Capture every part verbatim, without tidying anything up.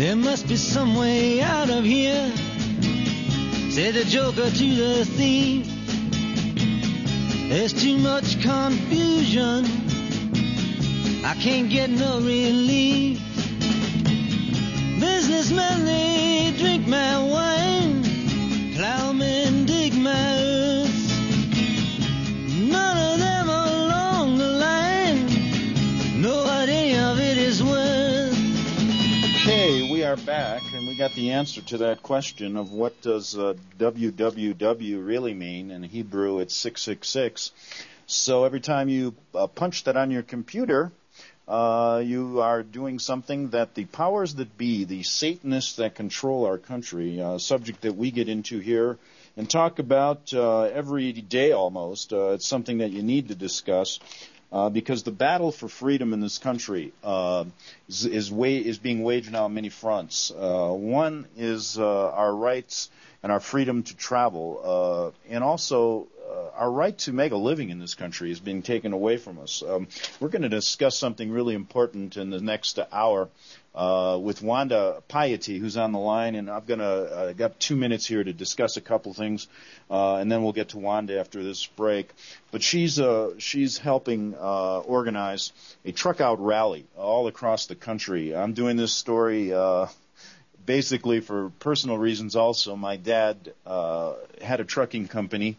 There must be some way out of here, said the joker to the thief. There's too much confusion, I can't get no relief. Businessmen, they drink my wine, plowmen dig my earth. None of them along the line know what any of it is worth. Okay, we are back, and we got the answer to that question of what does uh, W W W really mean. In Hebrew, it's six six six. So every time you uh, punch that on your computer, uh, you are doing something that the powers that be, the Satanists that control our country, a uh, subject that we get into here and talk about uh, every day almost. Uh, it's something that you need to discuss. Uh, because the battle for freedom in this country uh, is is, wa- is being waged now on many fronts. Uh, one is uh, our rights and our freedom to travel, uh, and also uh, our right to make a living in this country is being taken away from us. Um, we're going to discuss something really important in the next hour uh, with Wanda Piety, who's on the line, and I'm going to uh, got two minutes here to discuss a couple things, uh, and then we'll get to Wanda after this break. But she's uh, she's helping uh, organize a truck out rally all across the country. I'm doing this story uh, basically for personal reasons also. My dad uh, had a trucking company,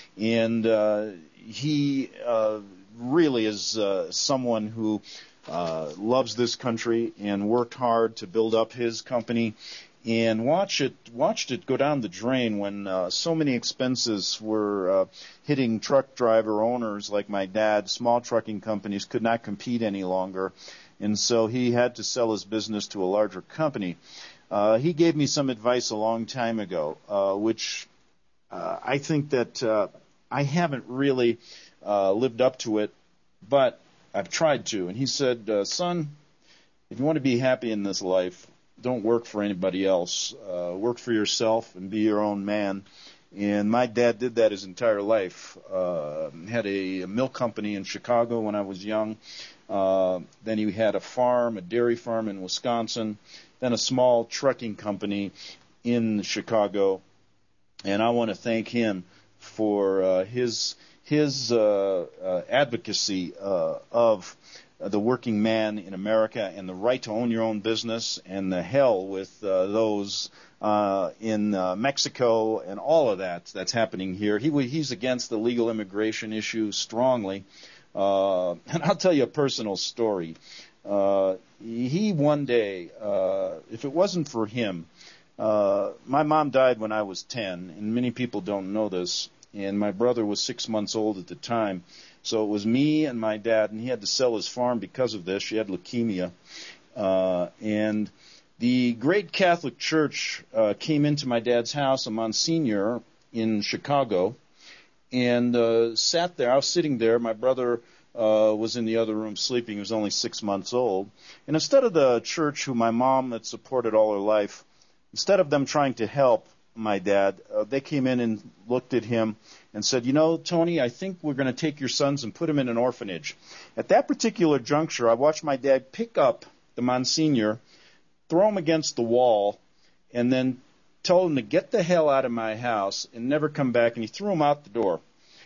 and uh, he uh, really is uh, someone who uh, loves this country and worked hard to build up his company. And watch it, watched it go down the drain when uh, so many expenses were uh, hitting truck driver owners like my dad. Small trucking companies could not compete any longer, and so he had to sell his business to a larger company. Uh, he gave me some advice a long time ago, uh, which uh, I think that uh, I haven't really uh, lived up to it, but I've tried to. And he said, uh, son, if you want to be happy in this life, don't work for anybody else. Uh, work for yourself and be your own man. And my dad did that his entire life. Uh, had a, a milk company in Chicago when I was young. Uh, then he had a farm, a dairy farm in Wisconsin. Then a small trucking company in Chicago. And I want to thank him for uh, his his uh, uh, advocacy uh, of the working man in America and the right to own your own business, and the hell with uh, those uh, in uh, Mexico and all of that that's happening here. He he's against the legal immigration issue strongly. Uh, and I'll tell you a personal story. Uh, he one day, uh, if it wasn't for him, uh, my mom died when I was ten, and many people don't know this, and my brother was six months old at the time. So it was me and my dad, and he had to sell his farm because of this. She had leukemia. Uh, and the great Catholic Church uh, came into my dad's house, a Monsignor in Chicago, and uh, sat there. I was sitting there. My brother uh, was in the other room sleeping. He was only six months old. And instead of the church, who my mom had supported all her life, instead of them trying to help my dad, uh, they came in and looked at him and said, you know, Tony, I think we're going to take your sons and put them in an orphanage. At that particular juncture, I watched my dad pick up the Monsignor, throw him against the wall, and then told him to get the hell out of my house and never come back, and he threw him out the door.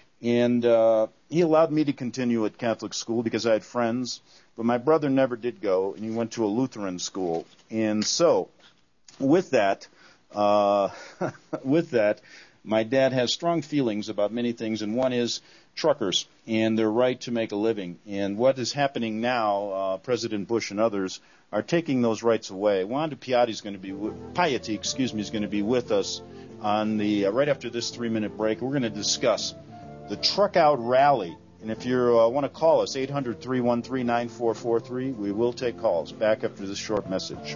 And uh, he allowed me to continue at Catholic school because I had friends, but my brother never did go, and he went to a Lutheran school. And so, with that, uh, with that, my dad has strong feelings about many things, and one is truckers and their right to make a living. And what is happening now, uh, President Bush and others are taking those rights away. Wanda Piety is going to be w- Piety, excuse me, is going to be with us on the uh, right after this three-minute break. We're going to discuss the Truck Out Rally. And if you uh, want to call us, eight hundred, three one three, nine four four three, we will take calls. Back after this short message.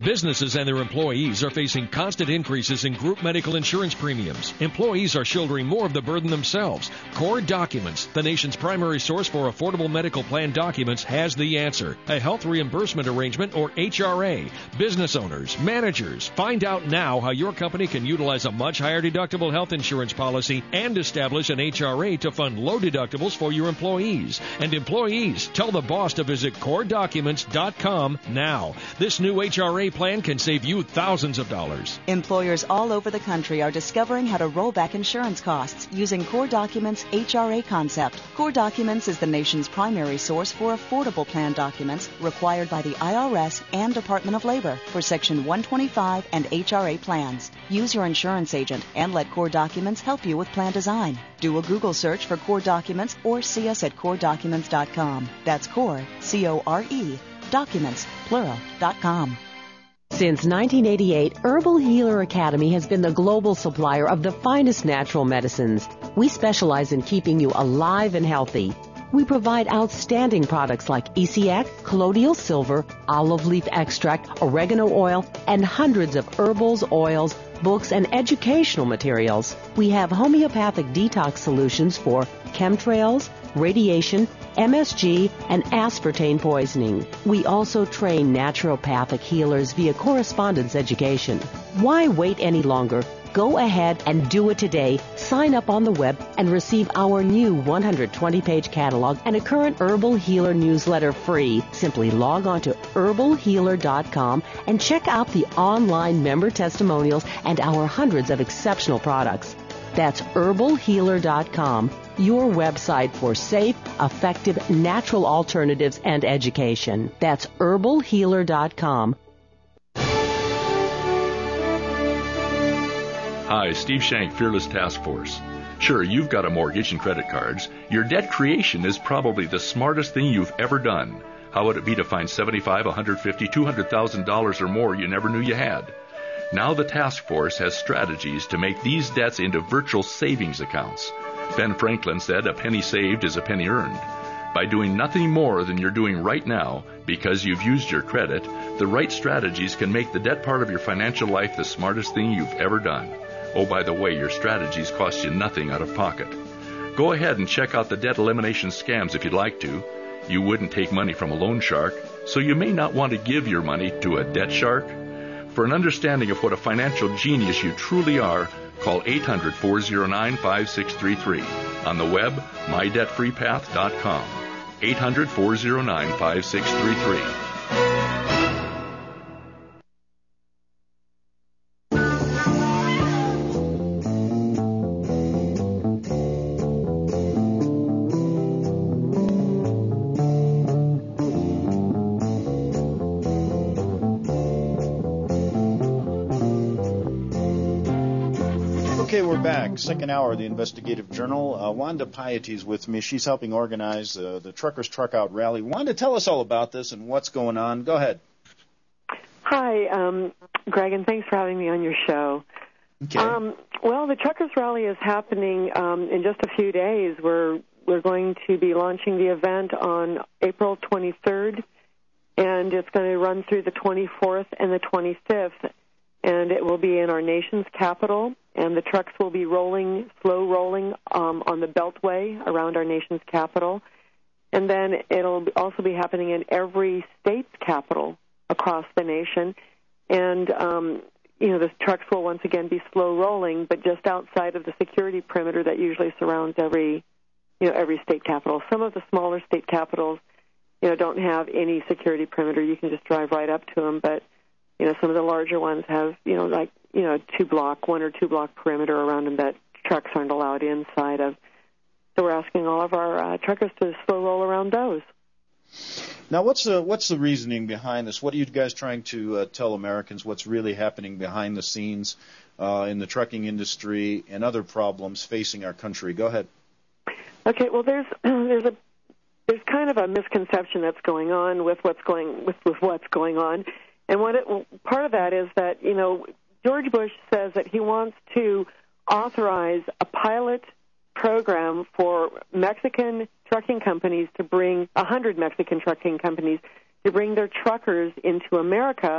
Businesses and their employees are facing constant increases in group medical insurance premiums. Employees are shouldering more of the burden themselves. Core Documents, the nation's primary source for affordable medical plan documents, has the answer. A health reimbursement arrangement, or H R A. Business owners, managers, find out now how your company can utilize a much higher deductible health insurance policy and establish an H R A to fund low deductibles for your employees. And employees, tell the boss to visit core documents dot com now. This new H R A plan can save you thousands of dollars. Employers all over the country are discovering how to roll back insurance costs using Core Documents' H R A concept. Core Documents is the nation's primary source for affordable plan documents required by the I R S and Department of Labor for Section one twenty-five and H R A plans. Use your insurance agent and let Core Documents help you with plan design. Do a Google search for Core Documents or see us at core documents dot com. That's Core, C O R E, documents, plural, dot com. Since nineteen eighty-eight, Herbal Healer Academy has been the global supplier of the finest natural medicines. We specialize in keeping you alive and healthy. We provide outstanding products like E C X, colloidal silver, olive leaf extract, oregano oil, and hundreds of herbals, oils, books, and educational materials. We have homeopathic detox solutions for chemtrails, radiation, M S G, and aspartame poisoning. We also train naturopathic healers via correspondence education. Why wait any longer? Go ahead and do it today. Sign up on the web and receive our new one hundred twenty page catalog and a current Herbal Healer newsletter free. Simply log on to herbal healer dot com and check out the online member testimonials and our hundreds of exceptional products. That's herbal healer dot com, your website for safe, effective, natural alternatives and education. That's herbal healer dot com. Hi, Steve Shank, Fearless Task Force. Sure, you've got a mortgage and credit cards. Your debt creation is probably the smartest thing you've ever done. How would it be to find seventy-five, one hundred fifty, two hundred thousand dollars or more you never knew you had? Now the task force has strategies to make these debts into virtual savings accounts. Ben Franklin said, "A penny saved is a penny earned." By doing nothing more than you're doing right now, because you've used your credit, the right strategies can make the debt part of your financial life the smartest thing you've ever done. Oh, by the way, your strategies cost you nothing out of pocket. Go ahead and check out the debt elimination scams if you'd like to. You wouldn't take money from a loan shark, so you may not want to give your money to a debt shark. For an understanding of what a financial genius you truly are, call eight hundred, four oh nine, five six three three. On the web, my debt free path dot com. eight hundred, four oh nine, five six three three. Okay, we're back. Second hour of the Investigative Journal. Uh, Wanda Piety's with me. She's helping organize uh, the Truckers Truck Out Rally. Wanda, tell us all about this and what's going on. Go ahead. Hi, um, Greg, and thanks for having me on your show. Okay. Um, well, the Truckers Rally is happening um, in just a few days. We're we're going to be launching the event on April twenty-third, and it's going to run through the twenty-fourth and the twenty-fifth, and it will be in our nation's capital. And the trucks will be rolling, slow rolling um, on the Beltway around our nation's capital. And then it'll also be happening in every state's capital across the nation. And, um, you know, the trucks will once again be slow rolling, but just outside of the security perimeter that usually surrounds every, you know, every state capital. Some of the smaller state capitals, you know, don't have any security perimeter. You can just drive right up to them. But, you know, some of the larger ones have, you know, like, you know, two-block, one- or two-block perimeter around them that trucks aren't allowed inside of. So we're asking all of our uh, truckers to slow roll around those. Now, what's the what's the reasoning behind this? What are you guys trying to uh, tell Americans what's really happening behind the scenes uh, in the trucking industry and other problems facing our country? Go ahead. Okay, well, there's there's a there's kind of a misconception that's going on with what's going with, with what's going on, and what it, part of that is that, you know, George Bush says that he wants to authorize a pilot program for Mexican trucking companies to bring, one hundred Mexican trucking companies to bring their truckers into America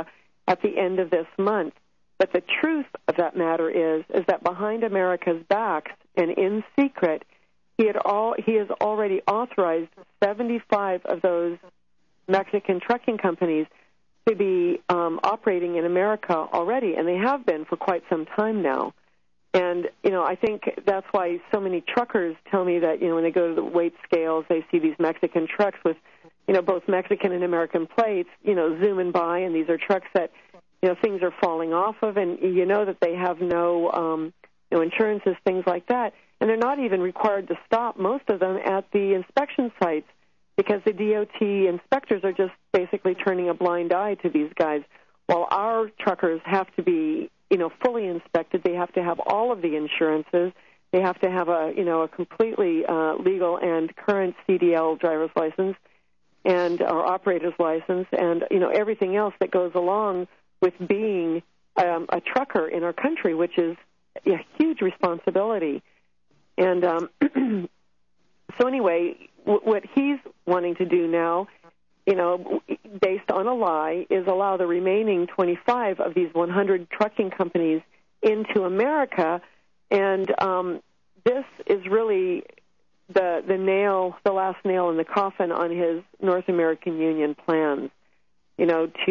at the end of this month. But the truth of that matter is, is that behind America's backs and in secret, he had all he has already authorized seventy-five of those Mexican trucking companies to be um, operating in America already, and they have been for quite some time now. And, you know, I think that's why so many truckers tell me that, you know, when they go to the weight scales, they see these Mexican trucks with, you know, both Mexican and American plates, you know, zooming by, and these are trucks that, you know, things are falling off of, and you know that they have no, um, you know, insurances, things like that. And they're not even required to stop, most of them, at the inspection sites because the D O T inspectors are just basically turning a blind eye to these guys. While our truckers have to be, you know, fully inspected, they have to have all of the insurances. They have to have a, you know, a completely uh, legal and current C D L driver's license and or operator's license, and, you know, everything else that goes along with being um, a trucker in our country, which is a huge responsibility. And um, so anyway, w- what he's wanting to do now, you know, based on a lie, is allow the remaining twenty-five of these one hundred trucking companies into America. And um, this is really the the nail, the last nail in the coffin on his North American Union plans, you know, to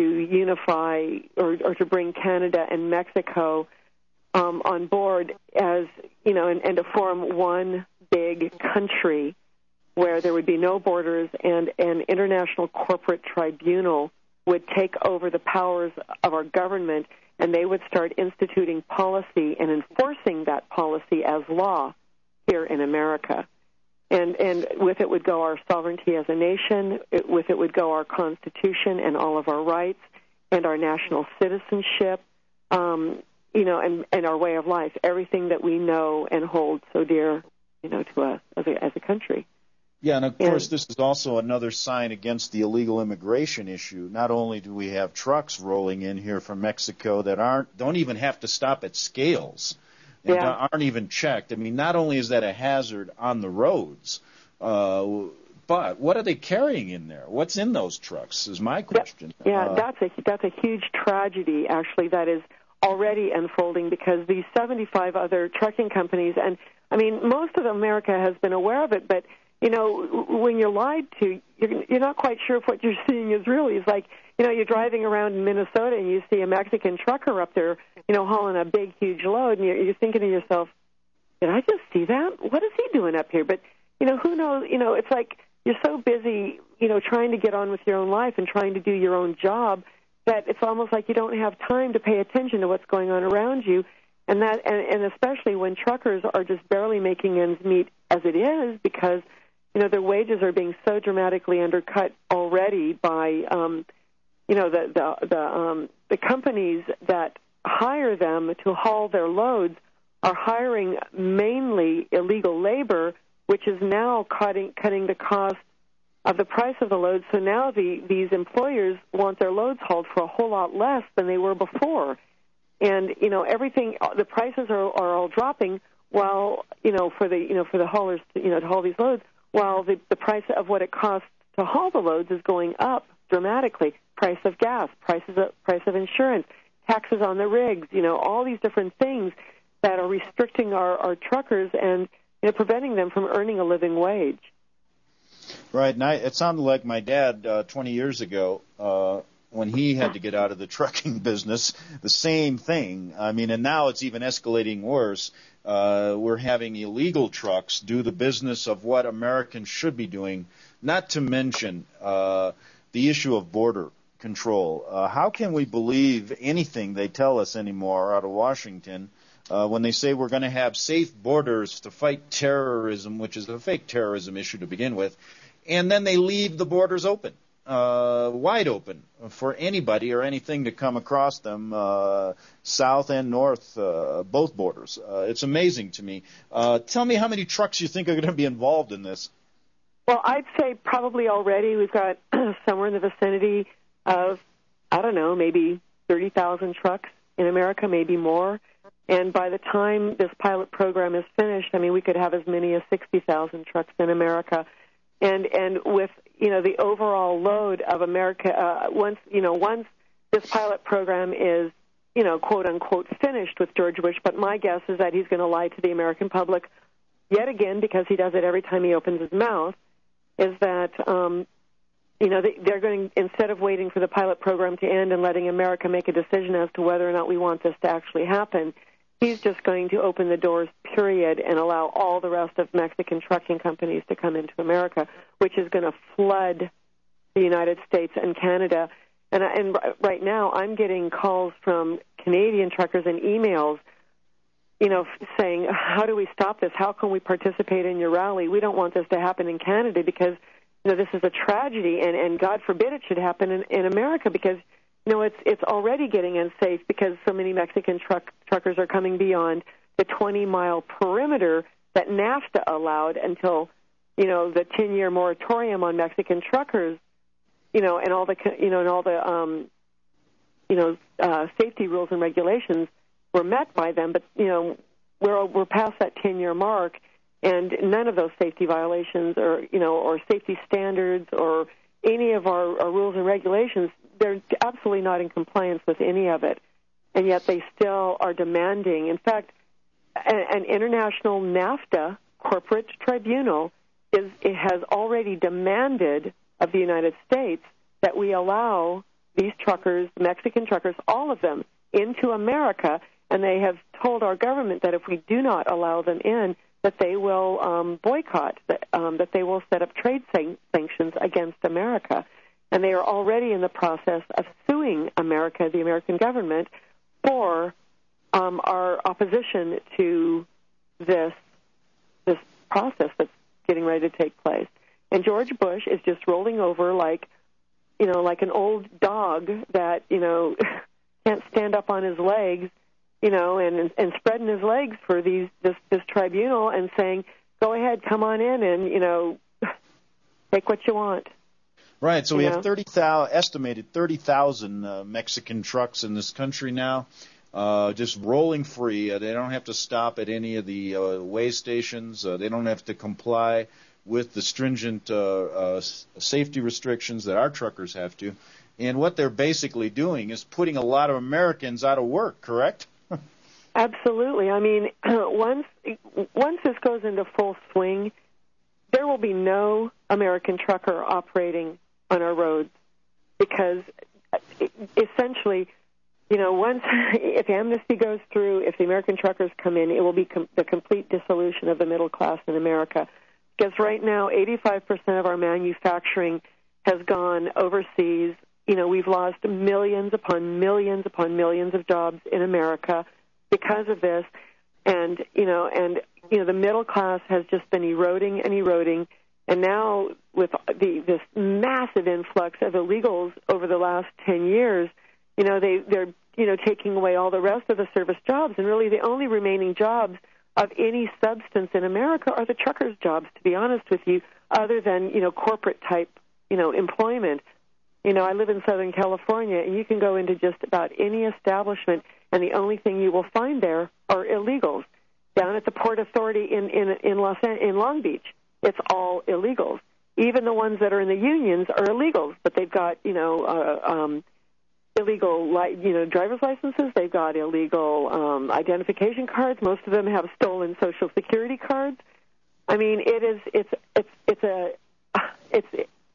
unify or, or to bring Canada and Mexico um, on board as, you know, and, and to form one big country where there would be no borders, and an international corporate tribunal would take over the powers of our government, and they would start instituting policy and enforcing that policy as law here in America. And and with it would go our sovereignty as a nation, it, with it would go our Constitution and all of our rights and our national citizenship, um, you know, and, and our way of life, everything that we know and hold so dear, you know, to us as a, as a country. Yeah, and of course, this is also another sign against the illegal immigration issue. Not only do we have trucks rolling in here from Mexico that aren't don't even have to stop at scales, and yeah. aren't even checked. I mean, not only is that a hazard on the roads, uh, but what are they carrying in there? What's in those trucks is my question. Yeah, uh, that's a that's a huge tragedy, actually, that is already unfolding, because these seventy-five other trucking companies, and I mean, most of America has been aware of it, but you know, when you're lied to, you're, you're not quite sure if what you're seeing is real. It's like, you know, you're driving around in Minnesota and you see a Mexican trucker up there, you know, hauling a big, huge load, and you're, you're thinking to yourself, did I just see that? What is he doing up here? But, you know, who knows? You know, it's like you're so busy, you know, trying to get on with your own life and trying to do your own job that it's almost like you don't have time to pay attention to what's going on around you. And that, and, and especially when truckers are just barely making ends meet as it is, because you know, their wages are being so dramatically undercut already by, um, you know, the the the, um, the companies that hire them to haul their loads are hiring mainly illegal labor, which is now cutting cutting the cost of the price of the loads. So now the these employers want their loads hauled for a whole lot less than they were before, and you know, everything, the prices are are all dropping. While you know, for the you know for the haulers, to, you know, to haul these loads. While the, the price of what it costs to haul the loads is going up dramatically. Price of gas, prices of, price of insurance, taxes on the rigs, you know, all these different things that are restricting our, our truckers and you know, preventing them from earning a living wage. Right, and I, it sounded like my dad uh, twenty years ago, uh, when he had to get out of the trucking business, the same thing. I mean, and now it's even escalating worse. Uh, we're having illegal trucks do the business of what Americans should be doing, not to mention uh, the issue of border control. Uh, how can we believe anything they tell us anymore out of Washington uh, when they say we're going to have safe borders to fight terrorism, which is a fake terrorism issue to begin with, and then they leave the borders open? Uh, wide open for anybody or anything to come across them, uh, south and north, uh, both borders. Uh, it's amazing to me. Uh, tell me how many trucks you think are going to be involved in this. Well, I'd say probably already we've got somewhere in the vicinity of, I don't know, maybe thirty thousand trucks in America, maybe more. And by the time this pilot program is finished, I mean, we could have as many as sixty thousand trucks in America. And and with, you know, the overall load of America, uh, once, you know, once this pilot program is, you know, quote unquote finished with George Bush, but my guess is that he's going to lie to the American public yet again, because he does it every time he opens his mouth, is that, um, you know, they're going, instead of waiting for the pilot program to end and letting America make a decision as to whether or not we want this to actually happen, he's just going to open the doors, period, and allow all the rest of Mexican trucking companies to come into America, which is going to flood the United States and Canada. And, and right now I'm getting calls from Canadian truckers and emails, you know, saying, how do we stop this? How can we participate in your rally? We don't want this to happen in Canada because, you know, this is a tragedy, and, and God forbid it should happen in, in America because, you know, it's it's already getting unsafe because so many Mexican truck truckers are coming beyond the twenty-mile perimeter that NAFTA allowed until, you know, the ten-year moratorium on Mexican truckers, you know, and all the, you know, and all the, um, you know, uh, safety rules and regulations were met by them, but, you know, we're we're past that ten-year mark, and none of those safety violations or, you know, or safety standards or any of our, our rules and regulations, they're absolutely not in compliance with any of it, and yet they still are demanding. In fact, an, an international NAFTA corporate tribunal is it has already demanded of the United States that we allow these truckers, Mexican truckers, all of them, into America. And they have told our government that if we do not allow them in, that they will um, boycott, that, um, that they will set up trade san- sanctions against America. And they are already in the process of suing America, the American government, for um, our opposition to this this process that's getting ready to take place. And George Bush is just rolling over like, you know, like an old dog that, you know, can't stand up on his legs, you know, and and spreading his legs for these this this tribunal and saying, "Go ahead, come on in, and you know, take what you want." Right. So you we know? have thirty thousand estimated thirty thousand uh, Mexican trucks in this country now, uh, just rolling free. Uh, they don't have to stop at any of the uh, way stations. Uh, they don't have to comply with the stringent uh, uh, safety restrictions that our truckers have to. And what they're basically doing is putting a lot of Americans out of work. Correct? Absolutely. I mean, once once this goes into full swing, there will be no American trucker operating on our roads because essentially, you know, once if amnesty goes through, if the American truckers come in, it will be com- the complete dissolution of the middle class in America. Because right now, eighty-five percent of our manufacturing has gone overseas. You know, we've lost millions upon millions upon millions of jobs in America because of this, and you know, and you know, the middle class has just been eroding and eroding, and now with the this massive influx of illegals over the last ten years, you know, they they're you know taking away all the rest of the service jobs, and really the only remaining jobs of any substance in America are the truckers' jobs. To be honest with you, other than you know corporate type you know employment. You know, I live in Southern California, and you can go into just about any establishment, and the only thing you will find there are illegals. Down at the Port Authority in in in, Los An- in Long Beach, it's all illegals. Even the ones that are in the unions are illegals, but they've got you know uh, um, illegal li- you know driver's licenses. They've got illegal um, identification cards. Most of them have stolen Social Security cards. I mean, it is it's it's it's a it's.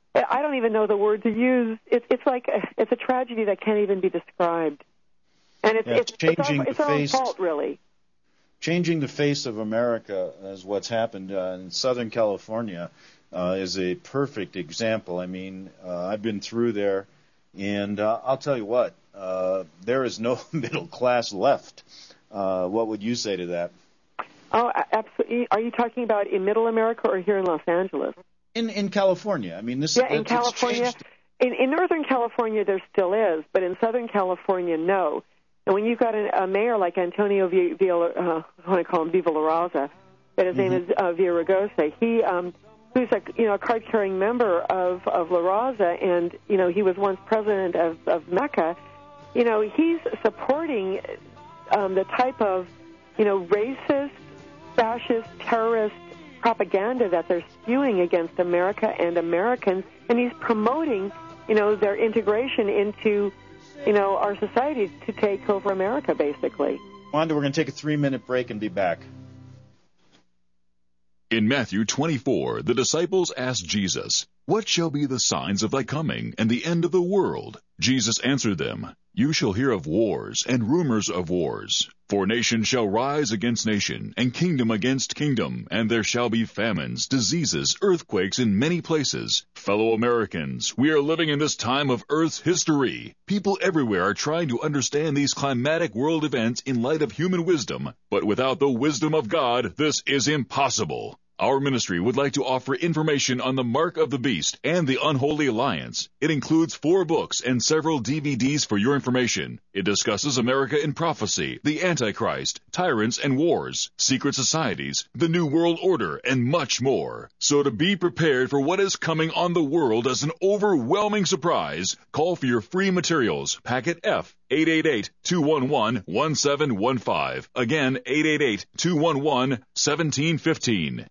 I don't even know the word to use. It's it's like a, it's a tragedy that can't even be described, and it's yeah, it's, changing it's, our, it's the our face, own fault, really. Changing the face of America is what's happened uh, in Southern California uh, is a perfect example. I mean, uh, I've been through there, and uh, I'll tell you what, uh, there is no middle class left. Uh, what would you say to that? Oh, absolutely. Are you talking about in Middle America or here in Los Angeles? In in California, I mean, this. Yeah, in California, in, in Northern California, there still is, but in Southern California, no. And when you've got a, a mayor like Antonio Villa, uh, I want to call him Viva La Raza, but his mm-hmm. name is uh, Villaraigosa. He, um, who's a you know a card-carrying member of of La Raza, and you know he was once president of, of Mecca. You know, he's supporting um, the type of you know racist, fascist, terrorist propaganda that they're spewing against America and Americans, and he's promoting, you know, their integration into you know, our society to take over America, basically. Wanda, we're going to take a three-minute break and be back. In Matthew twenty-four, the disciples asked Jesus, "What shall be the signs of thy coming and the end of the world?" Jesus answered them, "You shall hear of wars and rumors of wars. For nation shall rise against nation, and kingdom against kingdom, and there shall be famines, diseases, earthquakes in many places. Fellow Americans, we are living in this time of Earth's history. People everywhere are trying to understand these climatic world events in light of human wisdom, but without the wisdom of God, this is impossible. Our ministry would like to offer information on the Mark of the Beast and the Unholy Alliance. It includes four books and several D V Ds for your information. It discusses America in prophecy, the Antichrist, tyrants and wars, secret societies, the New World Order, and much more. So to be prepared for what is coming on the world as an overwhelming surprise, call for your free materials, packet F, eight eight eight, two one one, one seven one five. Again, eight eight eight, two one one, one seven one five.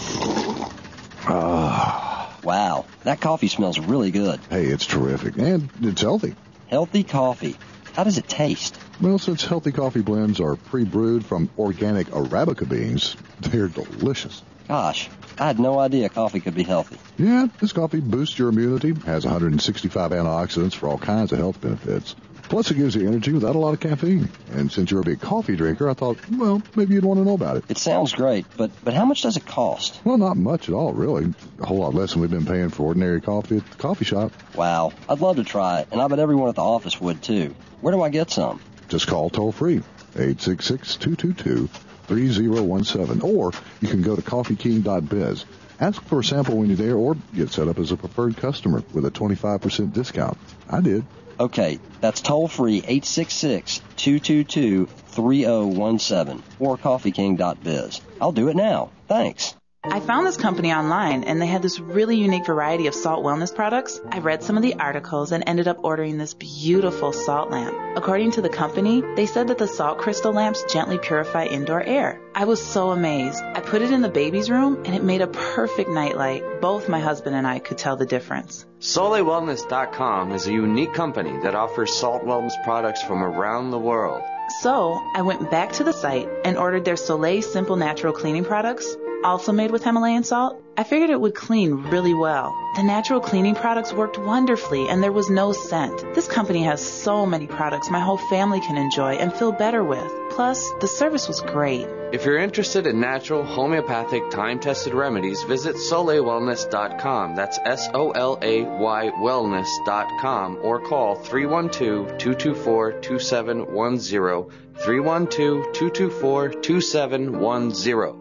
Ah. Wow, that coffee smells really good. Hey, it's terrific, and it's healthy. Healthy coffee. How does it taste? Well, since healthy coffee blends are pre-brewed from organic Arabica beans, they're delicious. Gosh, I had no idea coffee could be healthy. Yeah, this coffee boosts your immunity, has one hundred sixty-five antioxidants for all kinds of health benefits. Plus, it gives you energy without a lot of caffeine. And since you're a big coffee drinker, I thought, well, maybe you'd want to know about it. It sounds great, but, but how much does it cost? Well, not much at all, really. A whole lot less than we've been paying for ordinary coffee at the coffee shop. Wow, I'd love to try it, and I bet everyone at the office would, too. Where do I get some? Just call toll-free, eight six six, two two two, three zero one seven, or you can go to coffee king dot biz. Ask for a sample when you're there, or get set up as a preferred customer with a twenty-five percent discount. I did. Okay, that's toll-free, eight six six, two two two, three zero one seven, or coffee king dot biz. I'll do it now. Thanks. I found this company online, and they had this really unique variety of salt wellness products. I read some of the articles and ended up ordering this beautiful salt lamp. According to the company, they said that the salt crystal lamps gently purify indoor air. I was so amazed. I put it in the baby's room, and it made a perfect nightlight. Both my husband and I could tell the difference. Soleil Wellness dot com is a unique company that offers salt wellness products from around the world. So, I went back to the site and ordered their Soleil Simple Natural Cleaning products, also made with Himalayan salt. I figured it would clean really well. The natural cleaning products worked wonderfully, and there was no scent. This company has so many products my whole family can enjoy and feel better with. Plus, the service was great. If you're interested in natural, homeopathic, time-tested remedies, visit Soleil Wellness dot com. That's S O L A Y wellness dot com, or call three one two, two two four, two seven one zero, three one two, two two four, two seven one zero.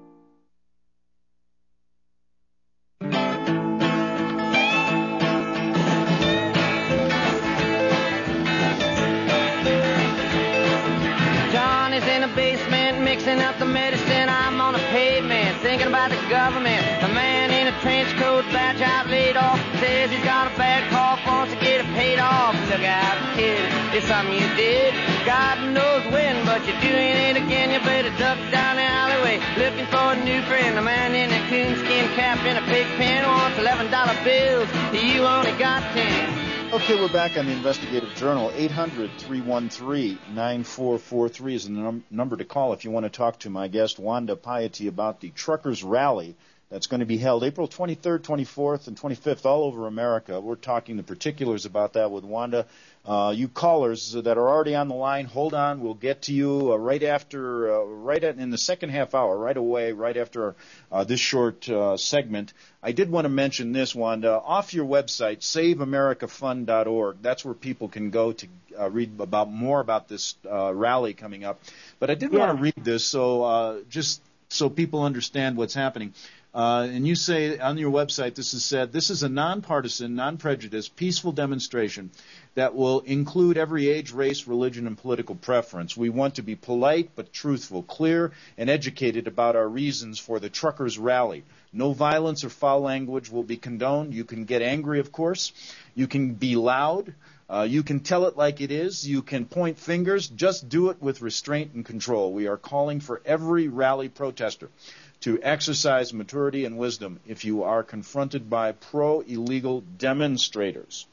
Mixing up the medicine, I'm on a pavement, thinking about the government. A man in a trench coat, badge out laid off, says he's got a bad cough, wants to get it paid off. Look out, kid, it's something you did. God knows when, but you're doing it again. You better duck down the alleyway, looking for a new friend. A man in a coonskin cap and a pig pen wants eleven dollar bills. You only got ten. Okay, we're back on the Investigative Journal. eight hundred, three one three, nine four four three is the num- number to call if you want to talk to my guest, Wanda Piety, about the Truckers Rally that's going to be held April twenty-third, twenty-fourth, and twenty-fifth all over America. We're talking the particulars about that with Wanda. Uh, you callers that are already on the line, hold on. We'll get to you uh, right after, uh, right at, in the second half hour, right away, right after uh, this short uh, segment. I did want to mention this, Wanda. Off your website, save america fund dot org. That's where people can go to uh, read about more about this uh, rally coming up. But I did yeah. want to read this so uh, just so people understand what's happening. Uh, and you say on your website, this is said, this is a nonpartisan, non-prejudiced, peaceful demonstration that will include every age, race, religion, and political preference. We want to be polite but truthful, clear, and educated about our reasons for the Truckers Rally. No violence or foul language will be condoned. You can get angry, of course. You can be loud. Uh, you can tell it like it is. You can point fingers. Just do it with restraint and control. We are calling for every rally protester to exercise maturity and wisdom if you are confronted by pro-illegal demonstrators.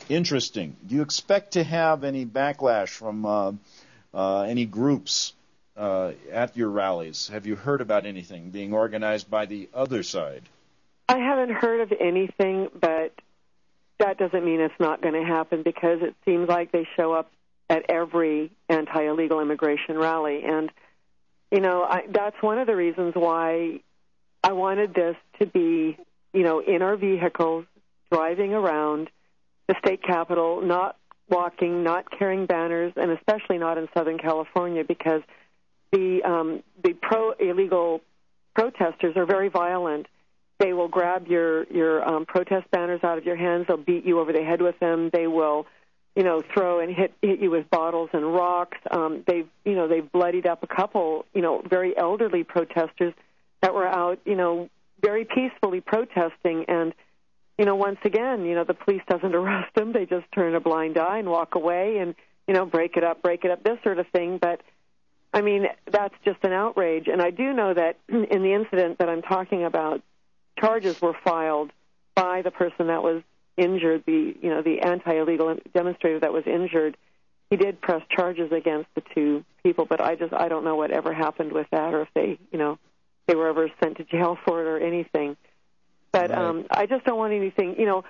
Interesting. Do you expect to have any backlash from uh, uh, any groups uh, at your rallies? Have you heard about anything being organized by the other side? I haven't heard of anything, but that doesn't mean it's not going to happen, because it seems like they show up at every anti-illegal immigration rally. And, you know, I, that's one of the reasons why I wanted this to be, you know, in our vehicles, driving around the state capitol, not walking, not carrying banners, and especially not in Southern California, because the um, the pro-illegal protesters are very violent. They will grab your your um, protest banners out of your hands. They'll beat you over the head with them. They will, you know, throw and hit hit you with bottles and rocks. Um, they've you know they've bloodied up a couple, you know, very elderly protesters that were out, you know, very peacefully protesting. And you know, once again, you know, the police doesn't arrest them. They just turn a blind eye and walk away and, you know, break it up, break it up, this sort of thing. But, I mean, that's just an outrage. And I do know that in the incident that I'm talking about, charges were filed by the person that was injured, the, you know, the anti-illegal demonstrator that was injured. He did press charges against the two people, but I just, I don't know what ever happened with that, or if they, you know, they were ever sent to jail for it or anything. But um, I just don't want anything, you know,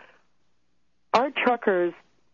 our truckers,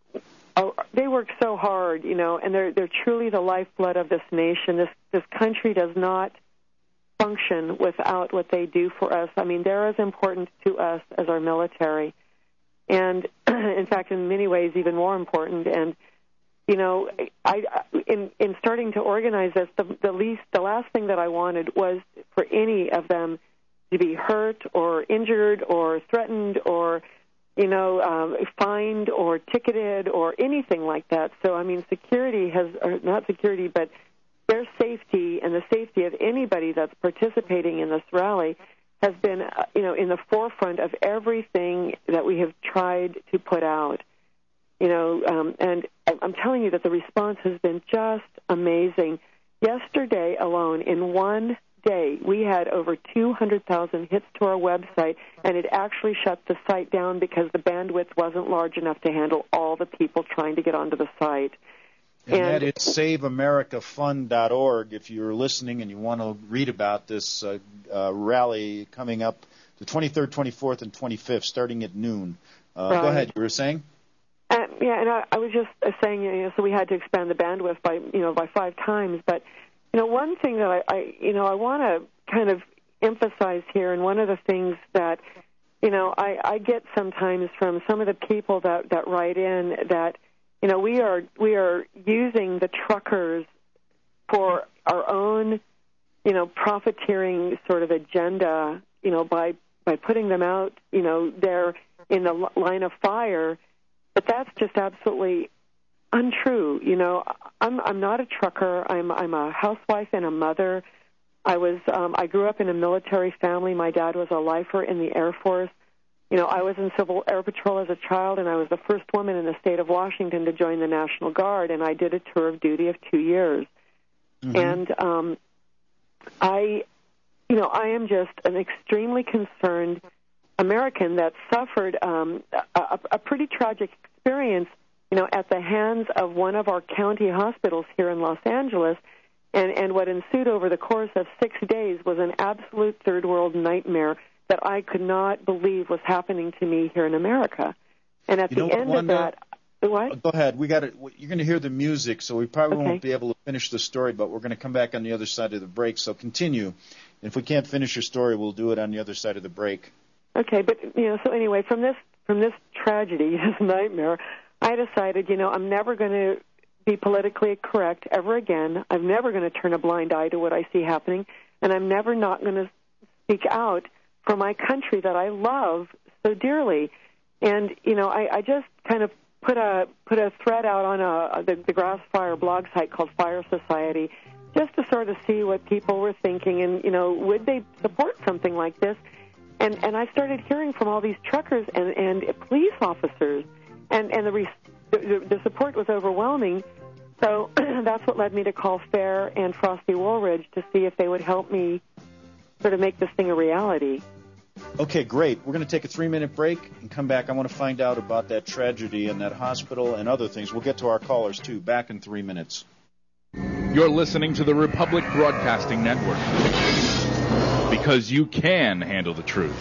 are, they work so hard, you know, and they're they're truly the lifeblood of this nation. This this country does not function without what they do for us. I mean, they're as important to us as our military. And, in fact, in many ways, even more important. And, you know, I, in, in starting to organize this, the, the least, the last thing that I wanted was for any of them to be hurt or injured or threatened or, you know, um, fined or ticketed or anything like that. So, I mean, security has, or not security, but their safety and the safety of anybody that's participating in this rally has been, uh, you know, in the forefront of everything that we have tried to put out. You know, um, and I'm telling you that the response has been just amazing. Yesterday alone, in one day, we had over two hundred thousand hits to our website, and it actually shut the site down because the bandwidth wasn't large enough to handle all the people trying to get onto the site. And, and that is save america fund dot org if you're listening and you want to read about this uh, uh, rally coming up the twenty-third, twenty-fourth, and twenty-fifth, starting at noon. Uh, right. Go ahead. You were saying? Uh, yeah, and I, I was just uh, saying, you know, so we had to expand the bandwidth by, you know, by five times, but you know, one thing that I, I you know, I want to kind of emphasize here, and one of the things that, you know, I, I get sometimes from some of the people that, that write in that, you know, we are we are using the truckers for our own, you know, profiteering sort of agenda, you know, by by putting them out, you know, there in the line of fire, but that's just absolutely untrue. You know, I'm I'm not a trucker. I'm I'm a housewife and a mother. I was um, I grew up in a military family. My dad was a lifer in the Air Force. You know, I was in Civil Air Patrol as a child, and I was the first woman in the state of Washington to join the National Guard, and I did a tour of duty of two years. Mm-hmm. And um, I, you know, I am just an extremely concerned American that suffered um, a, a pretty tragic experience, you know, at the hands of one of our county hospitals here in Los Angeles. And, and what ensued over the course of six days was an absolute third world nightmare that I could not believe was happening to me here in America. And at you the know, end Wanda, of that, what? Go ahead. We got it. You're going to hear the music, so we probably okay. won't be able to finish the story, but we're going to come back on the other side of the break. So continue. And if we can't finish your story, we'll do it on the other side of the break. Okay, but you know, so anyway, from this from this tragedy, this nightmare, I decided, you know, I'm never going to be politically correct ever again. I'm never going to turn a blind eye to what I see happening, and I'm never not going to speak out for my country that I love so dearly. And you know, I, I just kind of put a put a thread out on a the, the Grass Fire blog site called Fire Society, just to sort of see what people were thinking, and you know, would they support something like this? And and I started hearing from all these truckers and and police officers, and and the re, the, the support was overwhelming. So that's what led me to call FAIR and Frosty Woolridge to see if they would help me sort of make this thing a reality. Okay, great. We're going to take a three-minute break and come back. I want to find out about that tragedy in that hospital and other things. We'll get to our callers, too. Back in three minutes. You're listening to the Republic Broadcasting Network, because you can handle the truth.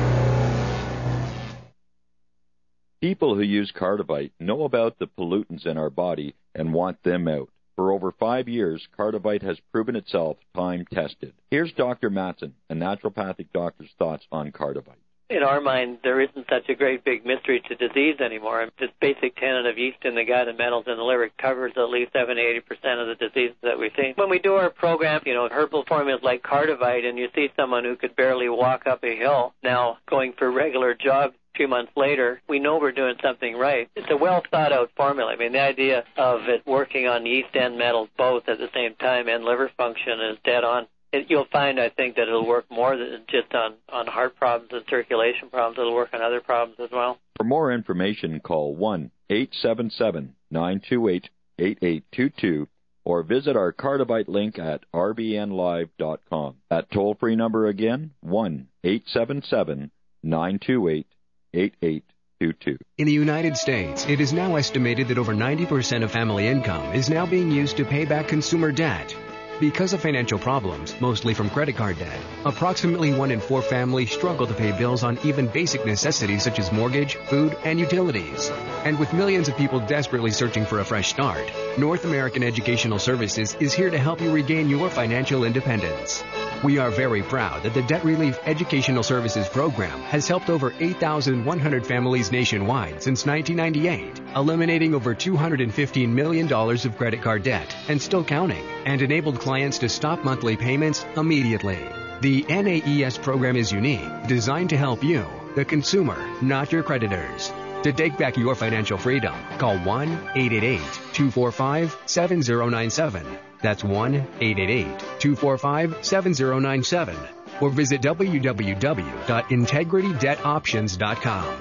People who use Cardivite know about the pollutants in our body and want them out. For over five years, Cardivite has proven itself time-tested. Here's Doctor Matson, a naturopathic doctor's thoughts on Cardivite. In our mind, there isn't such a great big mystery to disease anymore. This basic tenet of yeast in the gut and metals in the liver covers at least seventy to eighty percent of the diseases that we see. When we do our program, you know, herbal formulas like Cardivite, and you see someone who could barely walk up a hill now going for regular jogs a few months later, we know we're doing something right. It's a well-thought-out formula. I mean, the idea of it working on yeast and metals both at the same time and liver function is dead on. It, you'll find, I think, that it'll work more than just on, on heart problems and circulation problems. It'll work on other problems as well. For more information, call one eight seven seven, nine two eight, eight eight two two or visit our Cardivite link at r b n live dot com. That toll-free number again, one eight seven seven, nine two eight, eight eight two two. In the United States, it is now estimated that over ninety percent of family income is now being used to pay back consumer debt. Because of financial problems, mostly from credit card debt, approximately one in four families struggle to pay bills on even basic necessities such as mortgage, food, and utilities. And with millions of people desperately searching for a fresh start, North American Educational Services is here to help you regain your financial independence. We are very proud that the Debt Relief Educational Services Program has helped over eight thousand one hundred families nationwide since nineteen ninety-eight, eliminating over two hundred fifteen million dollars of credit card debt and still counting, and enabled clients to stop monthly payments immediately. The N A E S program is unique, designed to help you, the consumer, not your creditors. To take back your financial freedom, call one eight eight eight, two four five, seven zero nine seven. That's one eight eight eight, two four five, seven zero nine seven. Or visit w w w dot integrity debt options dot com.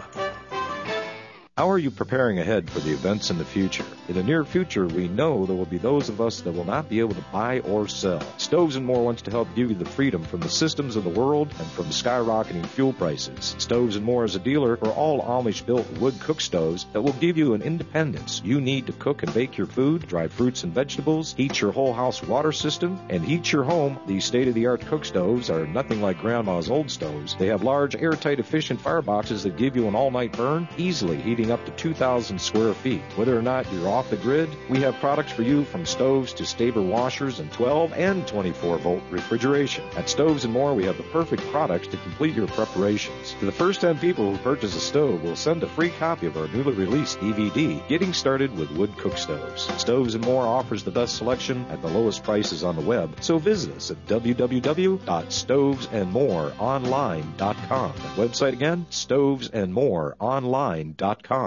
How are you preparing ahead for the events in the future? In the near future, we know there will be those of us that will not be able to buy or sell. Stoves and More wants to help give you the freedom from the systems of the world and from skyrocketing fuel prices. Stoves and More is a dealer for all Amish-built wood cook stoves that will give you an independence you need to cook and bake your food, dry fruits and vegetables, heat your whole house water system, and heat your home. These state-of-the-art cook stoves are nothing like Grandma's old stoves. They have large, airtight, efficient fireboxes that give you an all-night burn, easily heating up to two thousand square feet. Whether or not you're off the grid, we have products for you from stoves to Staber washers and twelve and twenty-four volt refrigeration. At Stoves and More, we have the perfect products to complete your preparations. To the first ten people who purchase a stove, we'll send a free copy of our newly released D V D, Getting Started with Wood Cook Stoves. Stoves and More offers the best selection at the lowest prices on the web, so visit us at w w w dot stoves and more online dot com. That website again, stoves and more online dot com.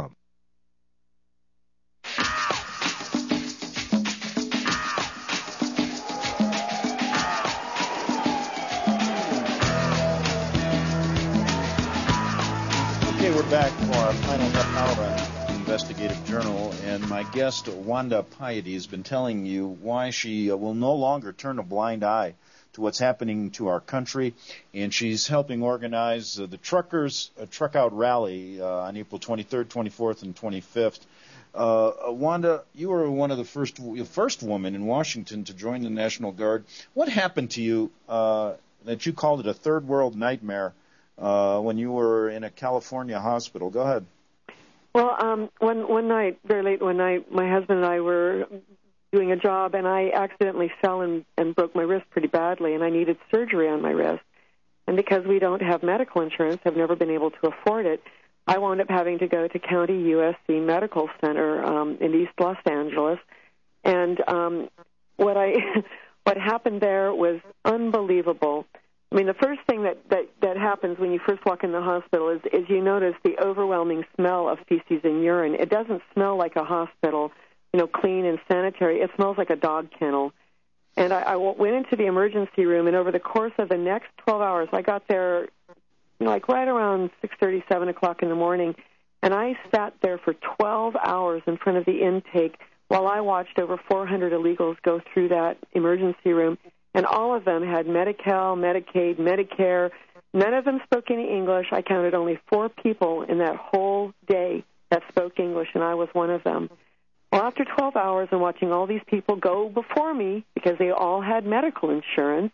Okay, we're back for our final half hour investigative journal, and my guest, Wanda Piety, has been telling you why she uh, will no longer turn a blind eye to what's happening to our country, and she's helping organize uh, the Truckers uh, Truck Out Rally uh, on April twenty-third, twenty-fourth, and twenty-fifth. Uh, Wanda, you were one of the first first woman in Washington to join the National Guard. What happened to you uh, that you called it a third world nightmare uh, when you were in a California hospital? Go ahead. Well, um, one one night, very late one night, my husband and I were doing a job, and I accidentally fell and, and broke my wrist pretty badly, and I needed surgery on my wrist. And because we don't have medical insurance, I've never been able to afford it, I wound up having to go to County U S C Medical Center um, in East Los Angeles. And um, what I what happened there was unbelievable. I mean, the first thing that, that, that happens when you first walk in the hospital is, is you notice the overwhelming smell of feces and urine. It doesn't smell like a hospital, you know, clean and sanitary. It smells like a dog kennel. And I, I went into the emergency room, and over the course of the next twelve hours, I got there, you know, like right around six thirty, seven o'clock in the morning, and I sat there for twelve hours in front of the intake while I watched over four hundred illegals go through that emergency room. And all of them had Medi-Cal, Medicaid, Medicare, None of them spoke any English. I counted only four people in that whole day that spoke English, and I was one of them. Well, after twelve hours and watching all these people go before me because they all had medical insurance,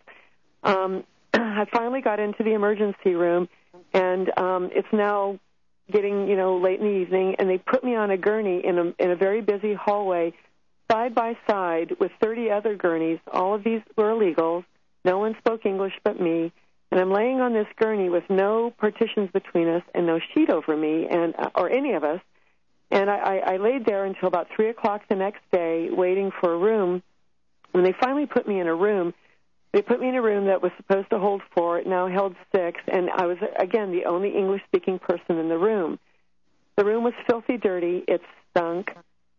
um, I finally got into the emergency room, and um, it's now getting, you know, late in the evening, and they put me on a gurney in a, in a very busy hallway, side by side with thirty other gurneys. All of these were illegals. No one spoke English but me. And I'm laying on this gurney with no partitions between us and no sheet over me, and uh, or any of us. And I, I, I laid there until about three o'clock the next day, waiting for a room. When they finally put me in a room, they put me in a room that was supposed to hold four. It now held six, and I was again the only English-speaking person in the room. The room was filthy dirty. It stunk.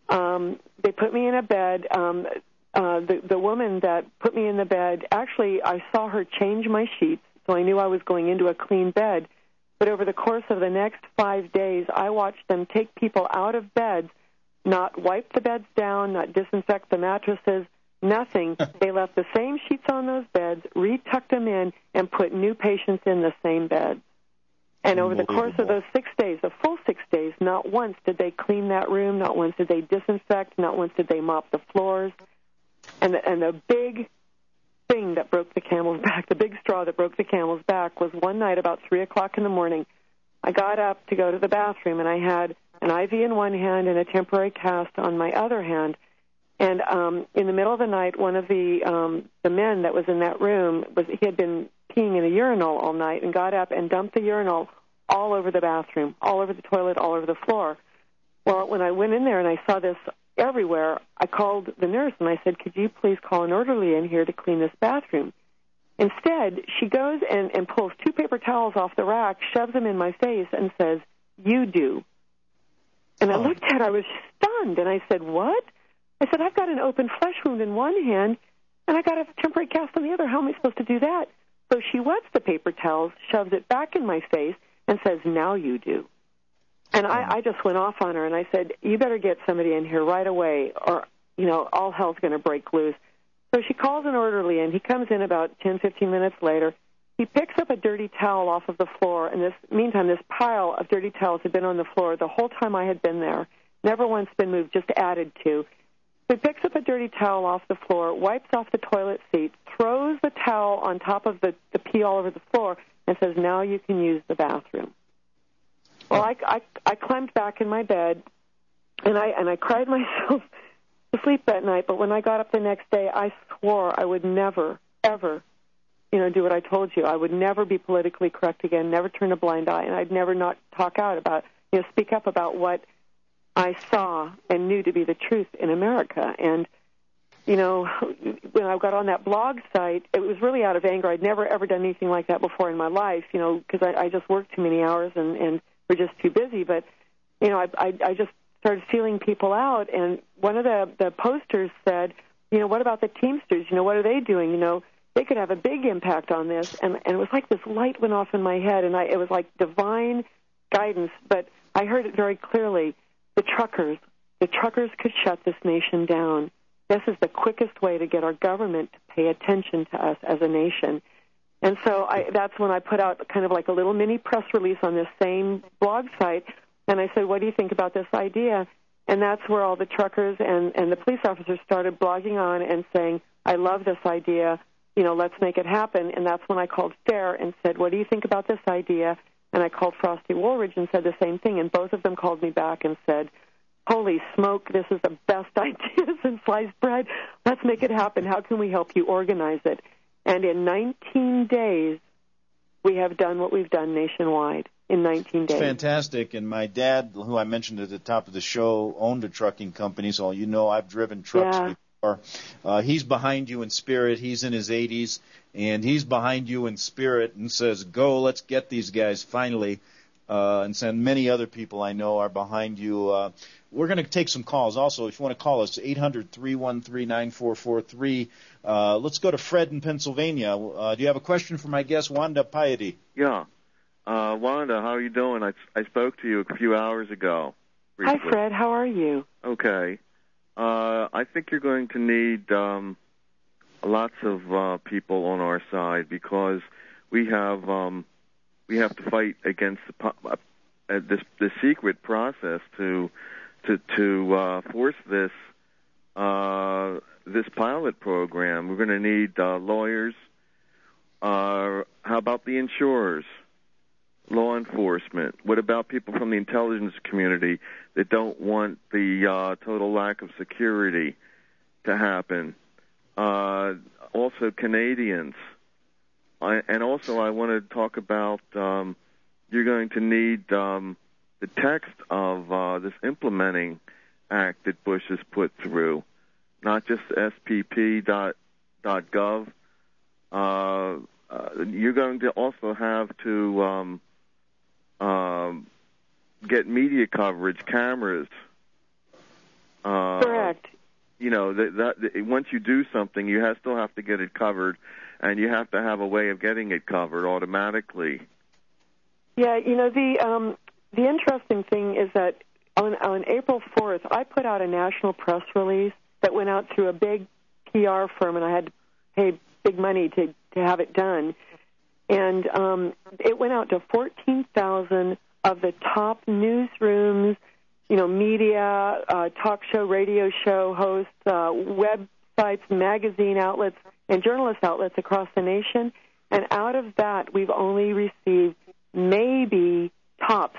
Um, they put me in a bed. Um, uh, the the woman that put me in the bed, actually, I saw her change my sheets. So I knew I was going into a clean bed. But over the course of the next five days, I watched them take people out of beds, not wipe the beds down, not disinfect the mattresses, nothing. They left the same sheets on those beds, retucked them in, and put new patients in the same bed. And over the course of those six days, the full six days, not once did they clean that room, not once did they disinfect, not once did they mop the floors. And the, and the big thing that broke the camel's back, the big straw that broke the camel's back, was one night about three o'clock in the morning. I got up to go to the bathroom, and I had an I V in one hand and a temporary cast on my other hand. And um, in the middle of the night, one of the um, the men that was in that room, was he had been peeing in a urinal all night and got up and dumped the urinal all over the bathroom, all over the toilet, all over the floor. Well, when I went in there and I saw this everywhere, I called the nurse and I said, could you please call an orderly in here to clean this bathroom? Instead, she goes and, and pulls two paper towels off the rack, shoves them in my face, and says, you do. And I looked at her, I was stunned, and I said, what? I said, I've got an open flesh wound in one hand, and I got a temporary cast on the other. How am I supposed to do that? So she wets the paper towels, shoves it back in my face, and says, now you do. And I, I just went off on her, and I said, you better get somebody in here right away, or, you know, all hell's going to break loose. So she calls an orderly in. He comes in about ten, fifteen minutes later. He picks up a dirty towel off of the floor, and this meantime, this pile of dirty towels had been on the floor the whole time I had been there, never once been moved, just added to. So he picks up a dirty towel off the floor, wipes off the toilet seat, throws the towel on top of the, the pee all over the floor, and says, now you can use the bathroom. Well, I, I, I climbed back in my bed, and I and I cried myself to sleep that night. But when I got up the next day, I swore I would never, ever, you know, do what I told you. I would never be politically correct again, never turn a blind eye, and I'd never not talk out about, you know, speak up about what I saw and knew to be the truth in America. And, you know, when I got on that blog site, it was really out of anger. I'd never, ever done anything like that before in my life, you know, because I, I just worked too many hours and, and we're just too busy. But, you know, I, I, I just started feeling people out. And one of the, the posters said, you know, what about the Teamsters? You know, what are they doing? You know, they could have a big impact on this. And, and it was like this light went off in my head, and I, it was like divine guidance. But I heard it very clearly. The truckers, the truckers could shut this nation down. This is the quickest way to get our government to pay attention to us as a nation. And so I, that's when I put out kind of like a little mini press release on this same blog site, and I said, what do you think about this idea? And that's where all the truckers and, and the police officers started blogging on and saying, I love this idea, you know, let's make it happen. And that's when I called FAIR and said, what do you think about this idea? And I called Frosty Woolridge and said the same thing, and both of them called me back and said, holy smoke, this is the best idea since sliced bread. Let's make it happen. How can we help you organize it? And in nineteen days, we have done what we've done nationwide in nineteen days. Fantastic. And my dad, who I mentioned at the top of the show, owned a trucking company, so you know I've driven trucks yeah. before. Uh, he's behind you in spirit. He's in his eighties, and he's behind you in spirit and says, go, let's get these guys finally. Uh, and send many other people I know are behind you. Uh, we're going to take some calls also. If you want to call us, eight hundred, three one three, nine four four three. Uh, let's go to Fred in Pennsylvania. Uh, do you have a question for my guest, Wanda Piety? Yeah. Uh, Wanda, how are you doing? I, I spoke to you a few hours ago. Briefly. Hi, Fred. How are you? Okay. Uh, I think you're going to need um, lots of uh, people on our side because we have um, we have to fight against the, uh, this this secret process to to to uh, force this uh, this pilot program. We're going to need uh, lawyers. Uh, how about the insurers? Law enforcement. What about people from the intelligence community that don't want the uh, total lack of security to happen? Uh, also, Canadians. I, and also, I want to talk about um, you're going to need um, the text of uh, this implementing act that Bush has put through, not just S P P dot gov. Uh, uh, you're going to also have to um, um, get media coverage, cameras. Uh, Correct. You know, that, that once you do something, you have, still have to get it covered, and you have to have a way of getting it covered automatically. Yeah, you know, the um, the interesting thing is that on, on April fourth, I put out a national press release that went out through a big P R firm, and I had to pay big money to, to have it done. And um, it went out to fourteen thousand of the top newsrooms, you know, media, uh, talk show, radio show hosts, uh, websites, magazine outlets, and journalist outlets across the nation. And out of that, we've only received maybe tops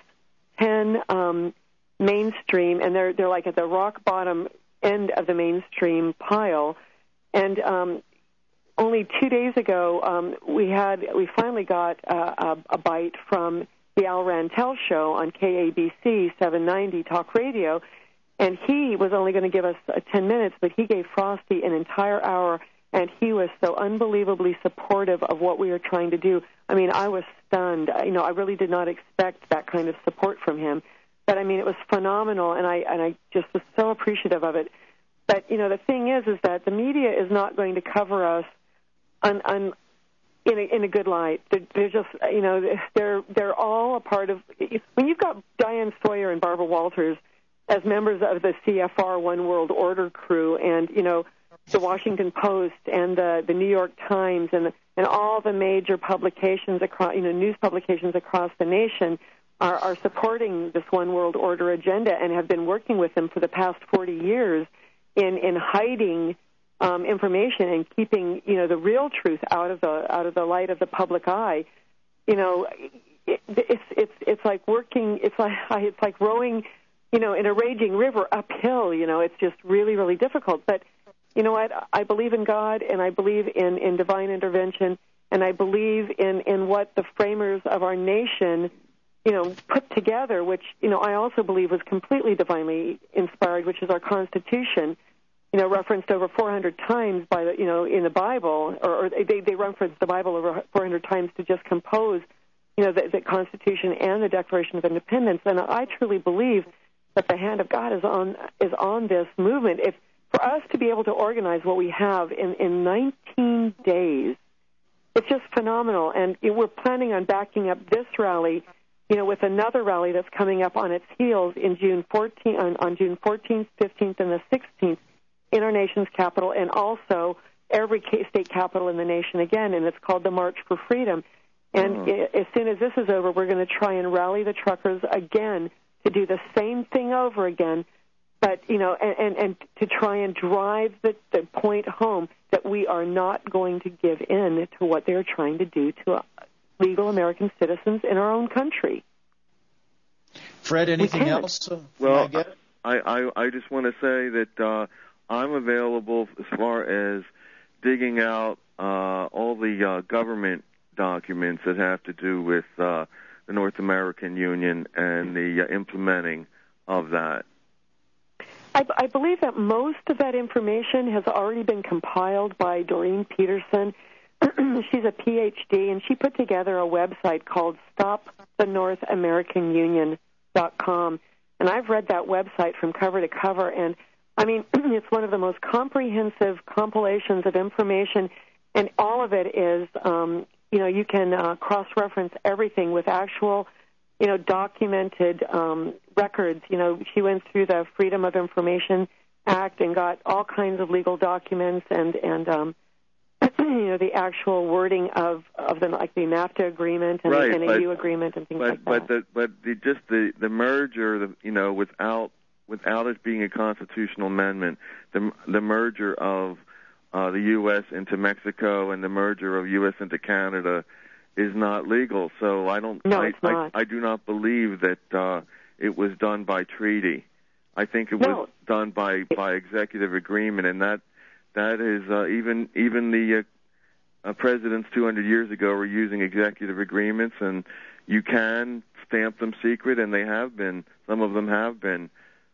ten um, mainstream, and they're they're like at the rock bottom end of the mainstream pile. And um, only two days ago, um, we had we finally got uh, a, a bite from the Al Rantel show on K A B C seven ninety Talk Radio, and he was only going to give us uh, ten minutes, but he gave Frosty an entire hour, and he was so unbelievably supportive of what we were trying to do. I mean, I was stunned. You know, I really did not expect that kind of support from him, but I mean, it was phenomenal, and I and I just was so appreciative of it. But you know, the thing is, is that the media is not going to cover us on. on In a, in a good light. They're, they're just, you know, they're they're all a part of. When you've got Diane Sawyer and Barbara Walters as members of the C F R One World Order crew, and you know, the Washington Post and the the New York Times and and all the major publications across, you know, news publications across the nation are, are supporting this One World Order agenda and have been working with them for the past forty years in in hiding Um, information and keeping, you know, the real truth out of the out of the light of the public eye. You know, it, it's it's it's like working. It's like it's like rowing, you know, in a raging river uphill. You know, it's just really really difficult. But you know what? I believe in God, and I believe in, in divine intervention, and I believe in, in what the framers of our nation, you know, put together, which you know I also believe was completely divinely inspired, which is our Constitution. You know, referenced over four hundred times by the, you know, in the Bible, or, or they, they reference the Bible over four hundred times to just compose, you know, the, the Constitution and the Declaration of Independence. And I truly believe that the hand of God is on is on this movement. If for us to be able to organize what we have in, in nineteen days, it's just phenomenal. And you know, we're planning on backing up this rally, you know, with another rally that's coming up on its heels in June fourteenth, on, on June fourteenth, fifteenth, and the sixteenth. In our nation's capital, and also every state capital in the nation again, and it's called the March for Freedom. And mm-hmm. as soon as this is over, we're going to try and rally the truckers again to do the same thing over again, but, you know, and, and, and to try and drive the, the point home that we are not going to give in to what they're trying to do to legal American citizens in our own country. Fred, anything else? Well, I, I, I just want to say that uh, I'm available as far as digging out uh, all the uh, government documents that have to do with uh, the North American Union and the uh, implementing of that. I, I believe that most of that information has already been compiled by Doreen Peterson. She's a P H D, and she put together a website called stop the north american union dot com. And I've read that website from cover to cover, and I mean, it's one of the most comprehensive compilations of information, and all of it is, um, you know, you can uh, cross-reference everything with actual, you know, documented um, records. You know, she went through the Freedom of Information Act and got all kinds of legal documents and, and um, you know, the actual wording of, of the, like the NAFTA agreement and right, the N A U but, agreement and things but, like but that. The, but the, just the, the merger, the, you know, without without it being a constitutional amendment, the the merger of uh, the U S into Mexico and the merger of U S into Canada is not legal. So I don't. No, I, it's not. I, I do not believe that uh, it was done by treaty. I think it no. was done by, by executive agreement, and that that is uh, even even the uh, uh, presidents two hundred years ago were using executive agreements, and you can stamp them secret, and they have been. Some of them have been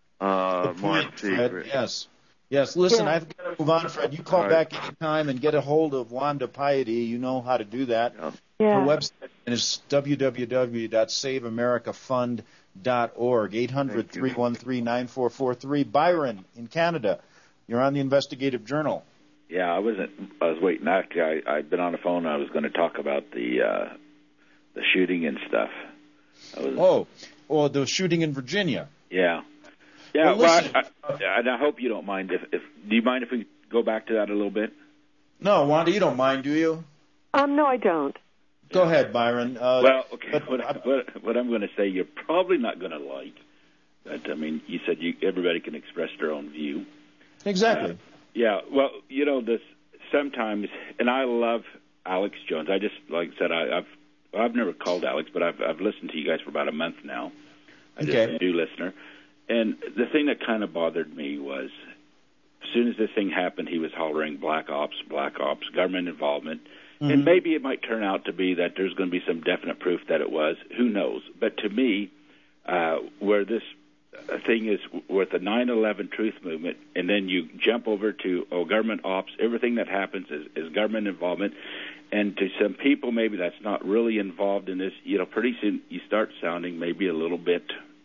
uh, marked secret. Fred, yes. Yes, listen, Yeah. I've got to move on, Fred. You call All right. back anytime and get a hold of Wanda Piety. You know how to do that. Yeah. Her website is w w w dot save america fund dot org, eight hundred, three one three, nine four four three. Byron in Canada, you're on the Investigative Journal. Yeah, I wasn't. I was waiting. Actually, I, I'd been on the phone. I was going to talk about the uh, the shooting and stuff. I was, Oh, oh, the shooting in Virginia. yeah, yeah. Well, Well, listen- I, I, and I hope you don't mind. If, if do you mind if we go back to that a little bit? No, Wanda, you don't mind, do you? Um, no, I don't. Go ahead, Byron. Uh, well, okay. but- What, I- what, what I'm going to say, you're probably not going to like. But I mean, you said you, everybody can express their own view. Exactly. Uh, yeah. Well, you know, this sometimes, and I love Alex Jones. I just, like I said, I, I've well, I've never called Alex, but I've I've listened to you guys for about a month now. I just Okay. a new listener. And the thing that kind of bothered me was, as soon as this thing happened, he was hollering black ops, black ops, government involvement. Mm-hmm. And maybe it might turn out to be that there's going to be some definite proof that it was. Who knows? But to me, uh, where this thing is with the nine eleven truth movement, and then you jump over to, oh, government ops, everything that happens is, is government involvement. And to some people, maybe that's not really involved in this. You know, pretty soon you start sounding maybe a little bit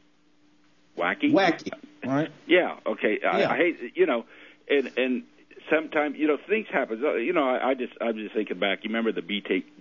wacky. Wacky, right? Yeah, okay. I, Yeah. I hate, you know, and and sometimes, you know, things happen. You know, I, I just, I'm just thinking back. You remember the B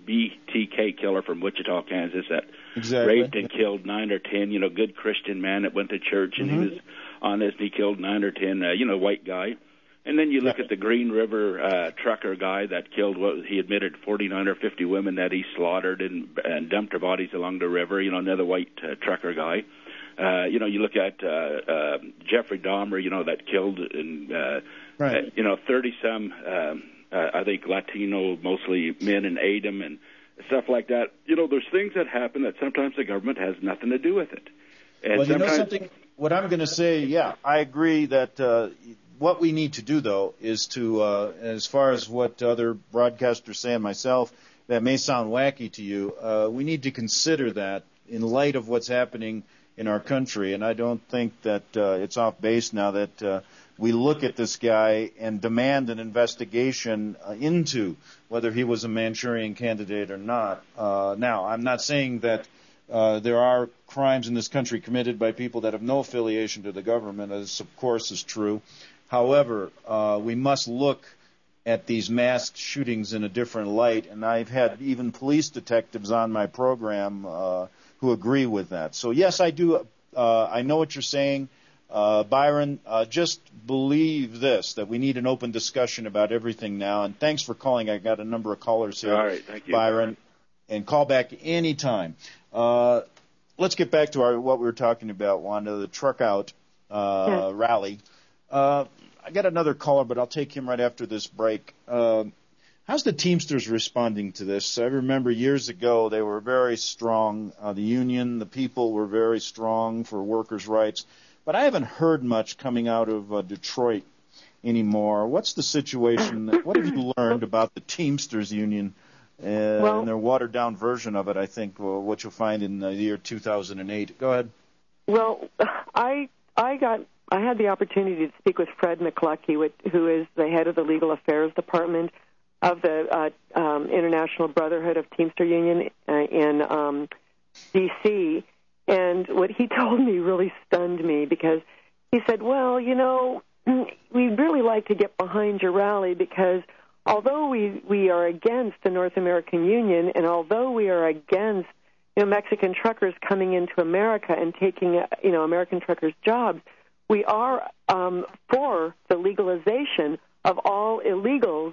T K killer from Wichita, Kansas, that Exactly. raped and killed nine or ten, you know, good Christian man that went to church, and Mhm. he was honest, and he killed nine or ten, uh, you know, white guy. And then you look at the Green River uh, trucker guy that killed, what he admitted, forty-nine or fifty women that he slaughtered and, and dumped their bodies along the river, you know, another white uh, trucker guy. Uh, you know, you look at uh, uh, Jeffrey Dahmer, you know, that killed, and, uh, Right. uh, you know, thirty-some, um, uh, I think, Latino, mostly men, and ate them and stuff like that. You know, there's things that happen that sometimes the government has nothing to do with it. And Well, you know sometimes, something? What I'm going to say, yeah, I agree that uh, what we need to do, though, is to, uh, as far as what other broadcasters say and myself, that may sound wacky to you, uh, we need to consider that in light of what's happening in our country. And I don't think that uh, it's off base now that uh, we look at this guy and demand an investigation uh, into whether he was a Manchurian candidate or not. Uh, now, I'm not saying that uh, there are crimes in this country committed by people that have no affiliation to the government, as of course is true. However, uh, we must look at these mass shootings in a different light, and I've had even police detectives on my program uh, who agree with that. So, yes, I do. Uh, I know what you're saying. Uh, Byron, uh, just believe this, that we need an open discussion about everything now. And thanks for calling. I got a number of callers here, all right, thank you. Byron. And call back anytime. Uh, let's get back to our what we were talking about, Wanda, the truck out uh, Yes. rally. Uh, I got another caller, but I'll take him right after this break. Uh, how's the Teamsters responding to this? I remember years ago they were very strong. Uh, the union, the people were very strong for workers' rights. But I haven't heard much coming out of uh, Detroit anymore. What's the situation? What have you learned about the Teamsters union uh, Well- and their watered-down version of it, I think, uh, what you'll find in the year two thousand eight? Go ahead. Well, I I got I had the opportunity to speak with Fred McCluskey, with- who is the head of the Legal Affairs Department of the uh, um, International Brotherhood of Teamster Union uh, in um, D C, and what he told me really stunned me, because he said, well, you know, we'd really like to get behind your rally, because although we, we are against the North American Union, and although we are against, you know, Mexican truckers coming into America and taking, you know, American truckers' jobs, we are um, for the legalization of all illegals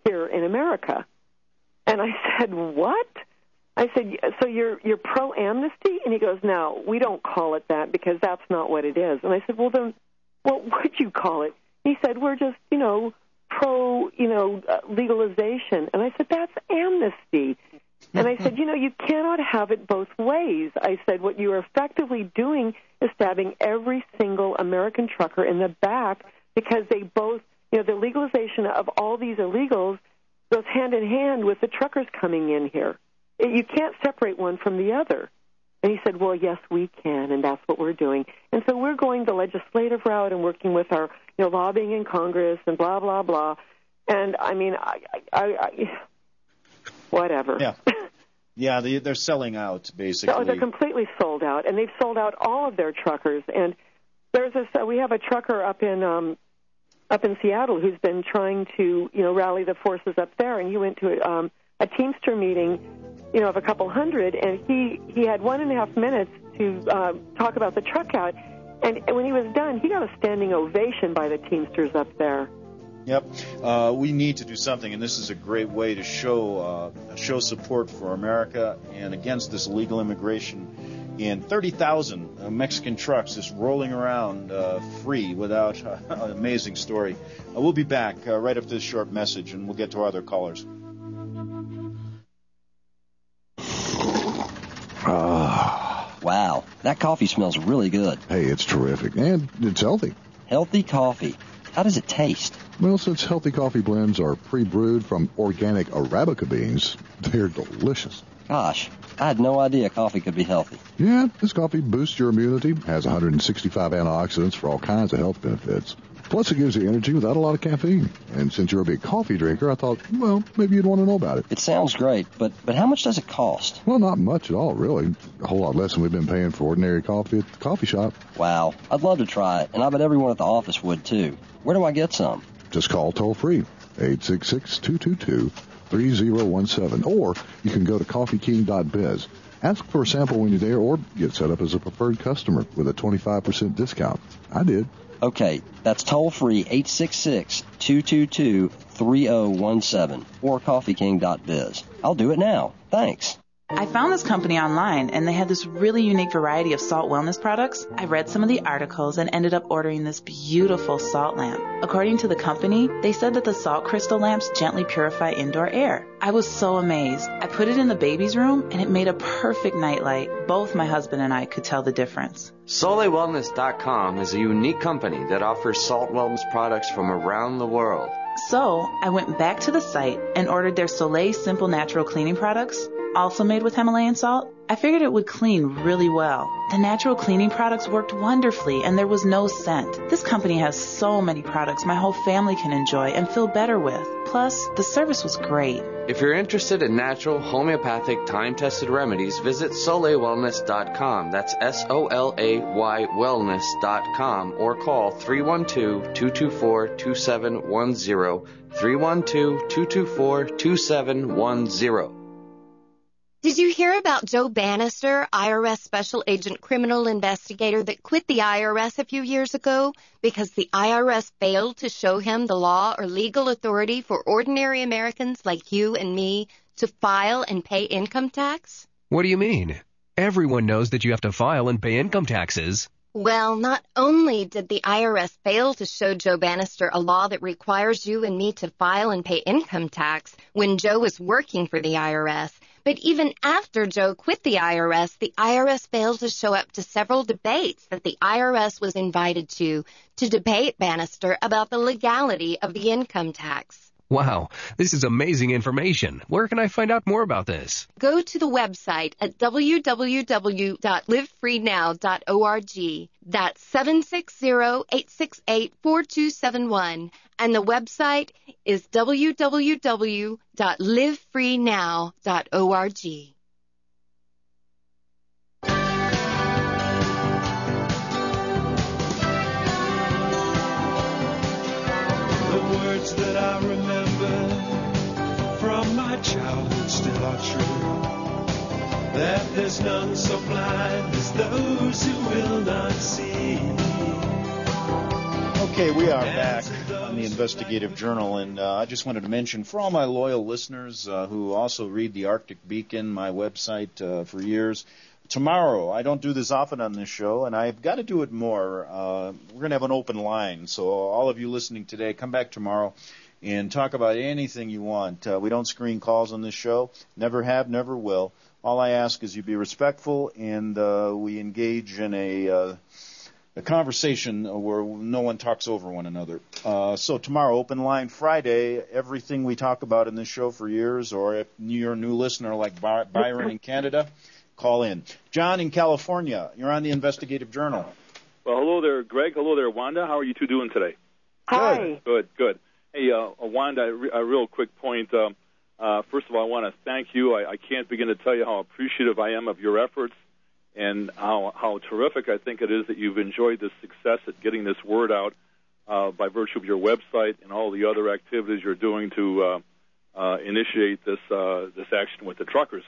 here in America. And I said, what? I said, so you're you're pro-amnesty? And he goes, no, we don't call it that because that's not what it is. And I said, well, then what would you call it? He said, we're just, you know, pro, you know, uh, legalization. And I said, that's amnesty. And I said, you know, you cannot have it both ways. I said, what you are effectively doing is stabbing every single American trucker in the back because they both, you know, the legalization of all these illegals goes hand in hand with the truckers coming in here. You can't separate one from the other. And he said, well, yes, we can, and that's what we're doing. And so we're going the legislative route and working with our, you know, lobbying in Congress and blah, blah, blah. And, I mean, I, I, I whatever. Yeah. Yeah, they, they're selling out, basically. So they're completely sold out, and they've sold out all of their truckers. And there's this, uh, we have a trucker up in um, up in Seattle who's been trying to, you know, rally the forces up there, and he went to um, a Teamster meeting, you know, of a couple hundred, and he, he had one and a half minutes to uh, talk about the truck out. And when he was done, he got a standing ovation by the Teamsters up there. Yep, uh, we need to do something, and this is a great way to show uh, show support for America and against this illegal immigration. And thirty thousand uh, Mexican trucks just rolling around uh, free without uh, an amazing story. Uh, we'll be back uh, right after this short message, and we'll get to our other callers. Ah, wow, that coffee smells really good. Hey, it's terrific, and it's healthy. Healthy coffee. How does it taste? Well, since healthy coffee blends are pre-brewed from organic Arabica beans, they're delicious. Gosh, I had no idea coffee could be healthy. Yeah, this coffee boosts your immunity, has one hundred sixty-five antioxidants for all kinds of health benefits. Plus, it gives you energy without a lot of caffeine. And since you're a big coffee drinker, I thought, well, maybe you'd want to know about it. It sounds great, but, but how much does it cost? Well, not much at all, really. A whole lot less than we've been paying for ordinary coffee at the coffee shop. Wow, I'd love to try it, and I bet everyone at the office would, too. Where do I get some? Just call toll-free, eight six six, two two two, three zero one seven, or you can go to coffee king dot biz. Ask for a sample when you're there, or get set up as a preferred customer with a twenty-five percent discount. I did. Okay, that's toll-free, eight six six, two two two, three zero one seven, or coffee king dot biz. I'll do it now. Thanks. I found this company online, and they had this really unique variety of salt wellness products. I read some of the articles and ended up ordering this beautiful salt lamp. According to the company, they said that the salt crystal lamps gently purify indoor air. I was so amazed. I put it in the baby's room, and it made a perfect nightlight. Both my husband and I could tell the difference. Soleil Wellness dot com is a unique company that offers salt wellness products from around the world. So I went back to the site and ordered their Soleil Simple Natural Cleaning products, also made with Himalayan salt. I figured it would clean really well. The natural cleaning products worked wonderfully, and there was no scent. This company has so many products my whole family can enjoy and feel better with. Plus, the service was great. If you're interested in natural, homeopathic, time-tested remedies, visit Soleil Wellness dot com. That's S O L A Y Wellness dot com, or call three one two, two two four, two seven one zero, three one two, two two four, two seven one zero. Did you hear about Joe Bannister, I R S Special Agent Criminal Investigator that quit the I R S a few years ago because the I R S failed to show him the law or legal authority for ordinary Americans like you and me to file and pay income tax? What do you mean? Everyone knows that you have to file and pay income taxes. Well, not only did the I R S fail to show Joe Bannister a law that requires you and me to file and pay income tax when Joe was working for the I R S, but even after Joe quit the I R S, the I R S failed to show up to several debates that the I R S was invited to, to debate Bannister about the legality of the income tax. Wow, this is amazing information. Where can I find out more about this? Go to the website at w w w dot live free now dot org. That's seven six zero, eight six eight, four two seven one. And the website is w w w dot live free now dot org. The words that I remember from my childhood still are true, that there's none so blind as those who will not see. Okay, we are back. from the Investigative Journal, and uh, I just wanted to mention for all my loyal listeners uh, who also read the Arctic Beacon, my website uh, for years, tomorrow, I don't do this often on this show, and I've got to do it more. Uh, we're going to have an open line, so all of you listening today, come back tomorrow and talk about anything you want. Uh, we don't screen calls on this show, never have, never will. All I ask is you be respectful, and uh, we engage in a... Uh, A conversation where no one talks over one another. Uh, so tomorrow, open line Friday, everything we talk about in this show for years, or if you're a new listener like By- Byron in Canada, call in. John in California, you're on the Investigative Journal. Well, hello there, Greg. Hello there, Wanda. How are you two doing today? Hi. Good, good. Hey, uh, Wanda, a, re- a real quick point. Um, uh, first of all, I want to thank you. I, I can't begin to tell you how appreciative I am of your efforts, and how, how terrific I think it is that you've enjoyed this success at getting this word out uh, by virtue of your website and all the other activities you're doing to uh, uh, initiate this uh, this action with the truckers.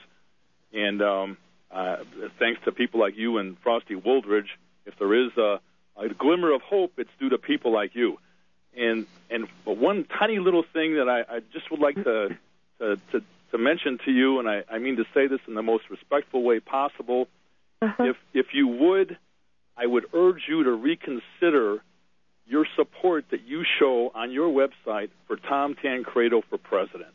And um, uh, thanks to people like you and Frosty Woldridge, if there is a, a glimmer of hope, it's due to people like you. And and but one tiny little thing that I, I just would like to, to, to, to mention to you, and I, I mean to say this in the most respectful way possible, Uh-huh. If if you would, I would urge you to reconsider your support that you show on your website for Tom Tancredo for president.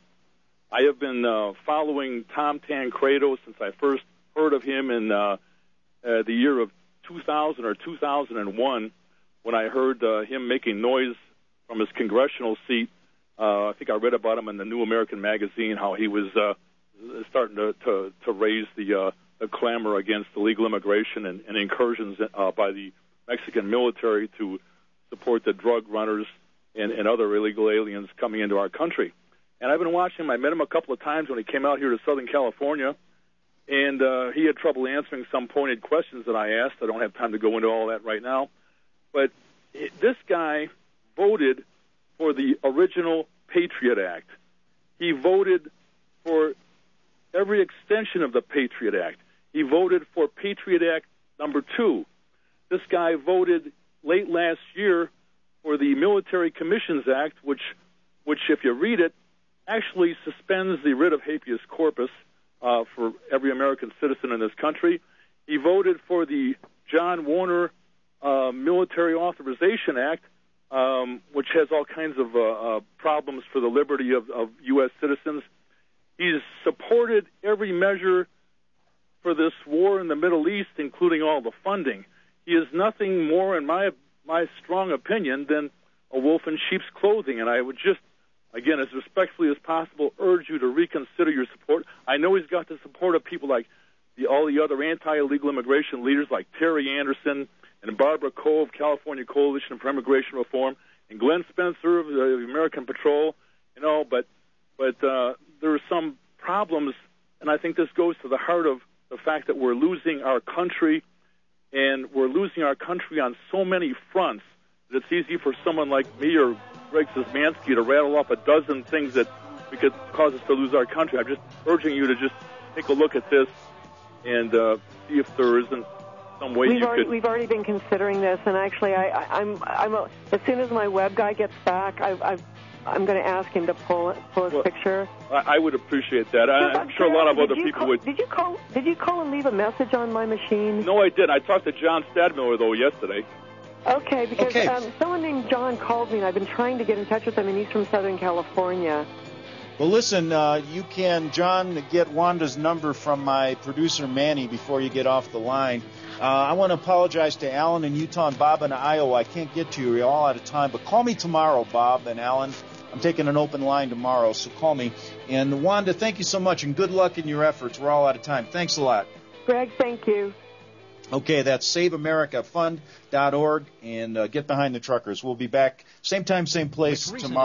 I have been uh, following Tom Tancredo since I first heard of him in uh, uh, the year of two thousand or two thousand one, when I heard uh, him making noise from his congressional seat. Uh, I think I read about him in the New American Magazine, how he was uh, starting to, to, to raise the... Uh, a clamor against illegal immigration and, and incursions uh, by the Mexican military to support the drug runners and, and other illegal aliens coming into our country. And I've been watching him. I met him a couple of times when he came out here to Southern California, and uh, he had trouble answering some pointed questions that I asked. I don't have time to go into all that right now. But it, this guy voted for the original Patriot Act. He voted for every extension of the Patriot Act. He voted for Patriot Act number two. This guy voted late last year for the Military Commissions Act, which, which if you read it, actually suspends the writ of habeas corpus uh, for every American citizen in this country. He voted for the John Warner uh, Military Authorization Act, um, which has all kinds of uh, uh, problems for the liberty of, of U S citizens. He's supported every measure for this war in the Middle East, including all the funding. He is nothing more, in my my strong opinion, than a wolf in sheep's clothing. And I would just, again, as respectfully as possible, urge you to reconsider your support. I know he's got the support of people like the, all the other anti-illegal immigration leaders like Terry Anderson and Barbara Coe of California Coalition for Immigration Reform and Glenn Spencer of the American Patrol, you know, but, but uh, there are some problems, and I think this goes to the heart of the fact that we're losing our country, and we're losing our country on so many fronts that it's easy for someone like me or Greg Szymanski to rattle off a dozen things that we could cause us to lose our country. I'm just urging you to just take a look at this and uh, see if there isn't some way we've you already, could... We've already been considering this, and actually, I, I, I'm, I'm a, as soon as my web guy gets back, I, I've I'm going to ask him to pull pull his well, picture. I, I would appreciate that. I, I'm sure a lot of other people call, would. Did you call? Did you call and leave a message on my machine? No, I did. I talked to John Stadmiller though yesterday. Okay, because Okay. Um, someone named John called me, and I've been trying to get in touch with him, and he's from Southern California. Well, listen, uh, you can, John, get Wanda's number from my producer, Manny, before you get off the line. Uh, I want to apologize to Alan in Utah and Bob in Iowa. I can't get to you. You're all out of time. But call me tomorrow, Bob and Alan. I'm taking an open line tomorrow, so call me. And Wanda, thank you so much, and good luck in your efforts. We're all out of time. Thanks a lot. Greg, thank you. Okay, that's save america fund dot org, and uh, get behind the truckers. We'll be back same time, same place tomorrow.